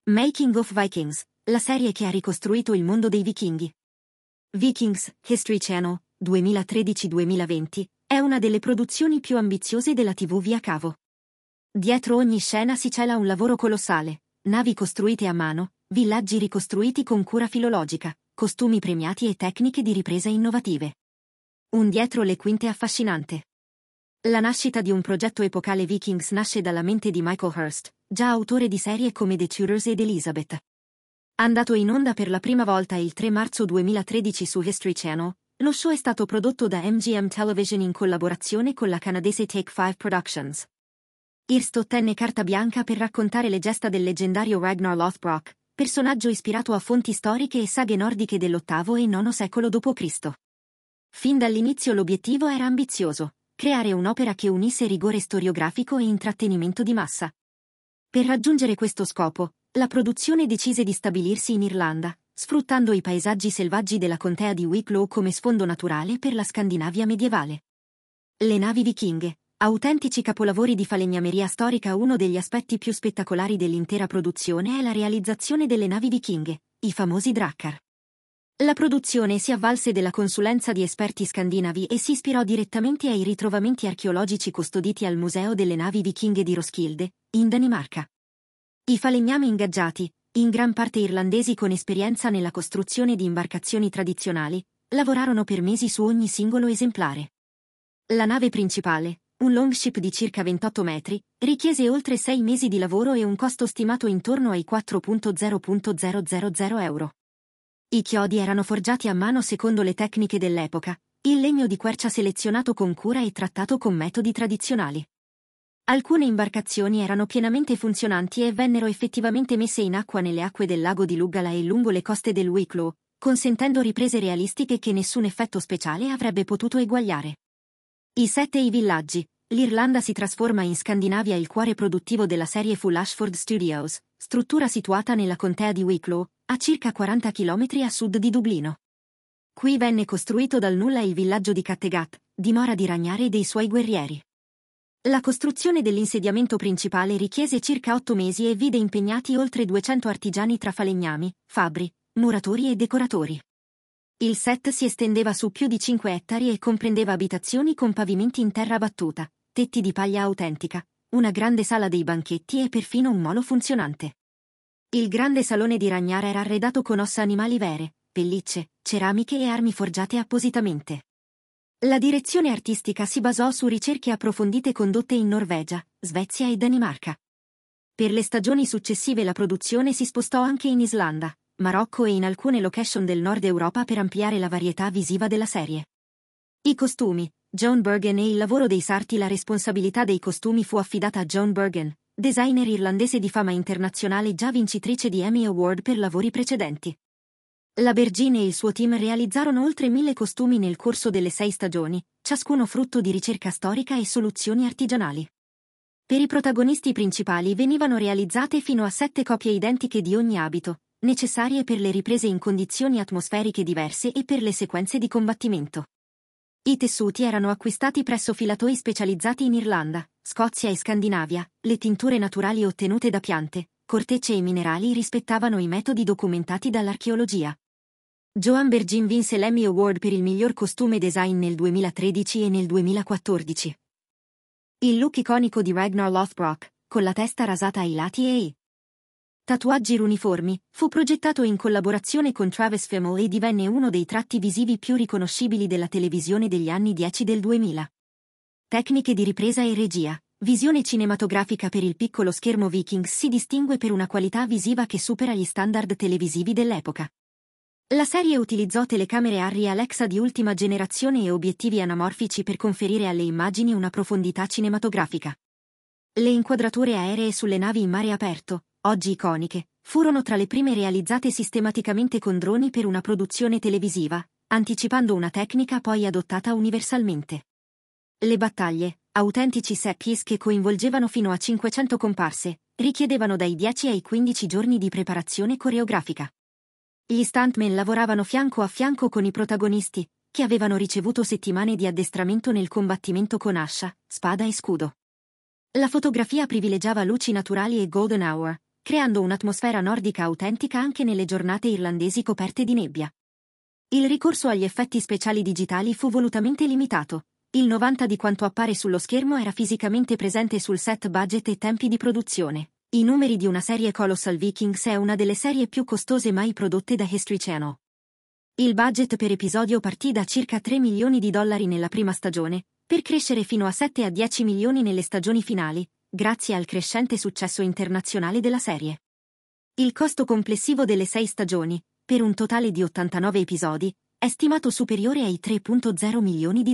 Making of Vikings, la serie che ha ricostruito il mondo dei vichinghi. Vikings, History Channel, 2013-2020, è una delle produzioni più ambiziose della TV via cavo. Dietro ogni scena si cela un lavoro colossale, navi costruite a mano, villaggi ricostruiti con cura filologica, costumi premiati e tecniche di ripresa innovative. Un dietro le quinte affascinante. La nascita di un progetto epocale Vikings nasce dalla mente di Michael Hirst, già autore di serie come The Tudors ed Elizabeth. Andato in onda per la prima volta il 3 marzo 2013 su History Channel, lo show è stato prodotto da MGM Television in collaborazione con la canadese Take 5 Productions. Hirst ottenne carta bianca per raccontare le gesta del leggendario Ragnar Lothbrok, personaggio ispirato a fonti storiche e saghe nordiche dell'VIII e IX secolo d.C. Fin dall'inizio l'obiettivo era ambizioso: creare un'opera che unisse rigore storiografico e intrattenimento di massa. Per raggiungere questo scopo, la produzione decise di stabilirsi in Irlanda, sfruttando i paesaggi selvaggi della contea di Wicklow come sfondo naturale per la Scandinavia medievale. Le navi vichinghe, autentici capolavori di falegnameria storica. Uno degli aspetti più spettacolari dell'intera produzione è la realizzazione delle navi vichinghe, i famosi drakkar. La produzione si avvalse della consulenza di esperti scandinavi e si ispirò direttamente ai ritrovamenti archeologici custoditi al Museo delle Navi Vichinghe di Roskilde, in Danimarca. I falegnami ingaggiati, in gran parte irlandesi con esperienza nella costruzione di imbarcazioni tradizionali, lavorarono per mesi su ogni singolo esemplare. La nave principale, un longship di circa 28 metri, richiese oltre 6 mesi di lavoro e un costo stimato intorno ai 4.000 euro. I chiodi erano forgiati a mano secondo le tecniche dell'epoca, il legno di quercia selezionato con cura e trattato con metodi tradizionali. Alcune imbarcazioni erano pienamente funzionanti e vennero effettivamente messe in acqua nelle acque del lago di Lugala e lungo le coste del Wicklow, consentendo riprese realistiche che nessun effetto speciale avrebbe potuto eguagliare. I set e i villaggi. L'Irlanda si trasforma in Scandinavia, il cuore produttivo della serie fu l'Ashford Studios, struttura situata nella contea di Wicklow, a circa 40 km a sud di Dublino. Qui venne costruito dal nulla il villaggio di Kattegat, dimora di Ragnar e dei suoi guerrieri. La costruzione dell'insediamento principale richiese circa 8 mesi e vide impegnati oltre 200 artigiani tra falegnami, fabbri, muratori e decoratori. Il set si estendeva su più di 5 ettari e comprendeva abitazioni con pavimenti in terra battuta, tetti di paglia autentica, una grande sala dei banchetti e perfino un molo funzionante. Il grande salone di Ragnar era arredato con ossa animali vere, pellicce, ceramiche e armi forgiate appositamente. La direzione artistica si basò su ricerche approfondite condotte in Norvegia, Svezia e Danimarca. Per le stagioni successive la produzione si spostò anche in Islanda, Marocco e in alcune location del nord Europa per ampliare la varietà visiva della serie. I costumi. John Bergen e il lavoro dei sarti. La responsabilità dei costumi fu affidata a Joan Bergen, designer irlandese di fama internazionale già vincitrice di Emmy Award per lavori precedenti. La Bergin e il suo team realizzarono oltre 1000 costumi nel corso delle 6 stagioni, ciascuno frutto di ricerca storica e soluzioni artigianali. Per i protagonisti principali venivano realizzate fino a 7 copie identiche di ogni abito, necessarie per le riprese in condizioni atmosferiche diverse e per le sequenze di combattimento. I tessuti erano acquistati presso filatoi specializzati in Irlanda, Scozia e Scandinavia. Le tinture naturali ottenute da piante, cortecce e minerali rispettavano i metodi documentati dall'archeologia. Joan Bergin vinse l'Emmy Award per il miglior costume design nel 2013 e nel 2014. Il look iconico di Ragnar Lothbrok, con la testa rasata ai lati e i tatuaggi runiformi, fu progettato in collaboraone con Travis Fimmel e divenne uno dei tratti visivi più riconoscibili della televisione degli anni 10 del 2000. Tecniche di ripresa e regia. Visione cinematografica. Per il piccolo schermo Vikings si distingue per una qualità visiva che supera gli standard televisivi dell'epoca. La serie utilizzò telecamere Arri Alexa di ultima generazione e obiettivi anamorfici per conferire alle immagini una profondità cinematografica. Le inquadrature aeree sulle navi in mare aperto, oggi iconiche, furono tra le prime realizzate sistematicamente con droni per una produzione televisiva, anticipando una tecnica poi adottata universalmente. Le battaglie, autentici set piece che coinvolgevano fino a 500 comparse, richiedevano dai 10 ai 15 giorni di preparazione coreografica. Gli stuntmen lavoravano fianco a fianco con i protagonisti, che avevano ricevuto settimane di addestramento nel combattimento con ascia, spada e scudo. La fotografia privilegiava luci naturali e golden hour, creando un'atmosfera nordica autentica anche nelle giornate irlandesi coperte di nebbia. Il ricorso agli effetti speciali digitali fu volutamente limitato. Il 90 di quanto appare sullo schermo era fisicamente presente sul set. Budget e tempi di produzione. I numeri di una serie Colossal Vikings è una delle serie più costose mai prodotte da History Channel. Il budget per episodio partì da circa $3 milioni nella prima stagione, per crescere fino a 7 a 10 milioni nelle stagioni finali, grazie al crescente successo internazionale della serie. Il costo complessivo delle 6 stagioni, per un totale di 89 episodi, è stimato superiore ai $3.0 milioni.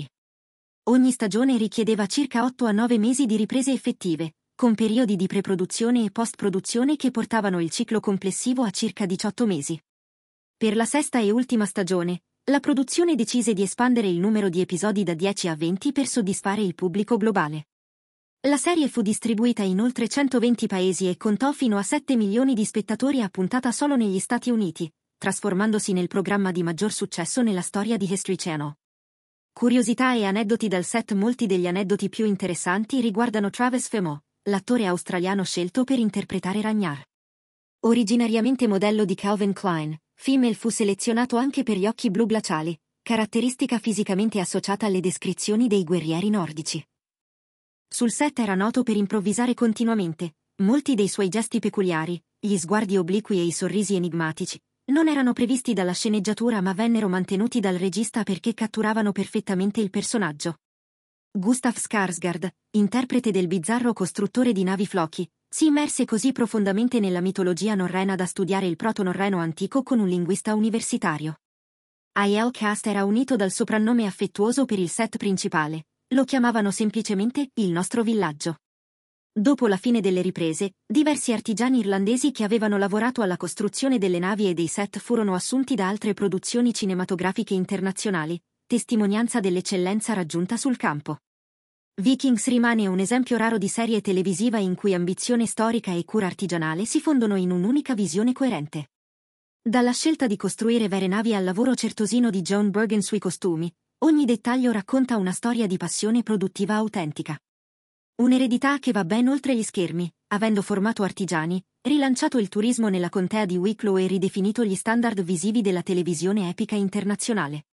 Ogni stagione richiedeva circa 8 a 9 mesi di riprese effettive, con periodi di pre-produzione e post-produzione che portavano il ciclo complessivo a circa 18 mesi. Per la sesta e ultima stagione, la produzione decise di espandere il numero di episodi da 10 a 20 per soddisfare il pubblico globale. La serie fu distribuita in oltre 120 paesi e contò fino a 7 milioni di spettatori a puntata solo negli Stati Uniti, trasformandosi nel programma di maggior successo nella storia di History Channel. Curiosità e aneddoti dal set. Molti degli aneddoti più interessanti riguardano Travis Fimmel, l'attore australiano scelto per interpretare Ragnar. Originariamente modello di Calvin Klein, Fimmel fu selezionato anche per gli occhi blu glaciali, caratteristica fisicamente associata alle descrizioni dei guerrieri nordici. Sul set era noto per improvvisare continuamente, molti dei suoi gesti peculiari, gli sguardi obliqui e i sorrisi enigmatici, non erano previsti dalla sceneggiatura ma vennero mantenuti dal regista perché catturavano perfettamente il personaggio. Gustav Skarsgård, interprete del bizzarro costruttore di navi Floki, si immerse così profondamente nella mitologia norrena da studiare il proto-norreno antico con un linguista universitario. Aiel Cast era unito dal soprannome affettuoso per il set principale, lo chiamavano semplicemente il nostro villaggio. Dopo la fine delle riprese, diversi artigiani irlandesi che avevano lavorato alla costruzione delle navi e dei set furono assunti da altre produzioni cinematografiche internazionali, testimonianza dell'eccellenza raggiunta sul campo. Vikings rimane un esempio raro di serie televisiva in cui ambizione storica e cura artigianale si fondono in un'unica visione coerente. Dalla scelta di costruire vere navi al lavoro certosino di John Bergen sui costumi, ogni dettaglio racconta una storia di passione produttiva autentica. Un'eredità che va ben oltre gli schermi, avendo formato artigiani, rilanciato il turismo nella contea di Wicklow e ridefinito gli standard visivi della televisione epica internazionale.